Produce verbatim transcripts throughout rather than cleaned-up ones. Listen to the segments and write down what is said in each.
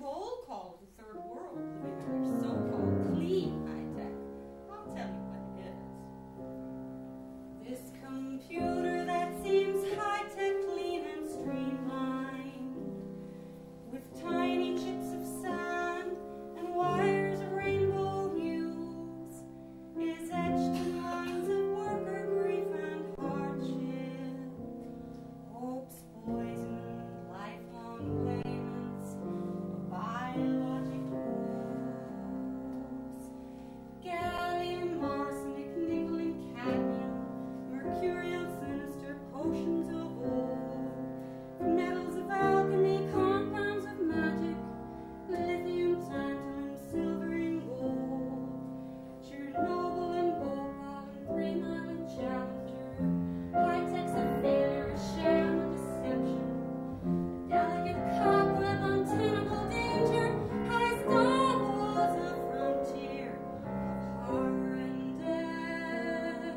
roll call of the third world, living in their so-called clean high-tech. I'll tell you what it is. This computer that seems high-tech, clean and streamlined, with tiny chips of sand and wires of rainbow hues, is etched in lines of worker grief and hardship, hopes poisoned, lifelong payments of biologic woes. Gallium, arsenic, nickel, and cadmium, mercurial, sinister potions of old, metals of alchemy, compounds of magic, lithium, tantalum, silver, and gold, Chernobyl and Bhopal and Three Mile and Challenger, high-tech's a failure, a sham, a deception, delicate cobweb, untenable danger, high star wars, a frontier of horror and death.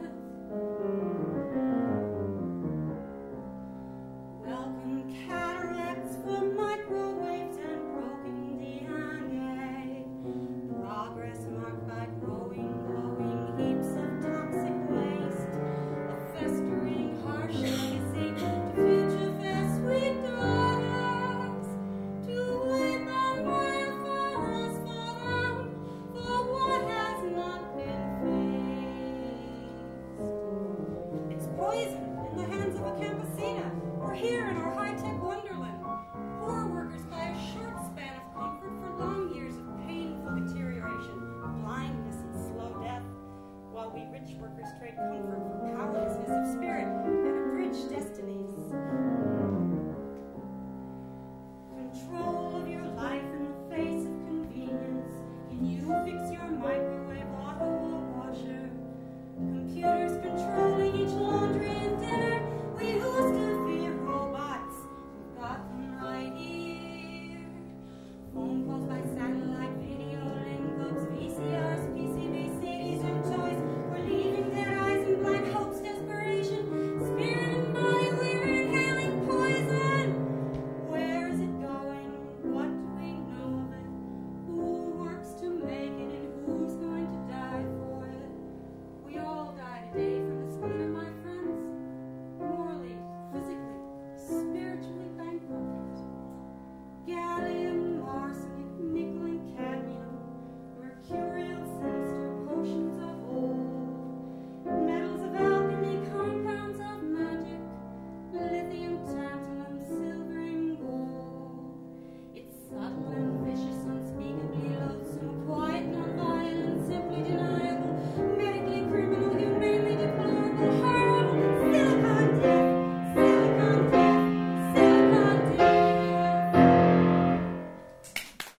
Welcome cataracts for microwaves and broken D N A. Progress marked by growing, glowing heaps of toxic waste. A festering, harsh legacy to future fair sweet daughters. To weep and wail for us, for them, for what has not been faced. It's poison in the hands of a campesina, or here in our high-tech wonderland. Poor workers buy a short span of comfort for long years of painful deterioration, blindness, and slow death, while we rich workers trade comfort for powerlessness of spirit and abridged destinies. Control of your life in the face of convenience. Can you fix your microwave, auto, or washer? Computers controlling each laundry and dinner. We used to fear robots. We've got them right here. Phone calls by satellite, video link books, V C Rs, P C B, C Ds, and toys. We're leaving dead eyes and blind hopes, desperation. Spirit and body, we're inhaling poison. Where is it going? What do we know of it? Who works to make it and who's going to die for it? We all die today from the splinter, my friends. Morally, physically, spiritually bankrupt. Gallium, arsenic, nickel, and cadmium, mercurial, sinister potions of old, metals of alchemy, compounds of magic, lithium, tantalum, silver, and gold. It's subtle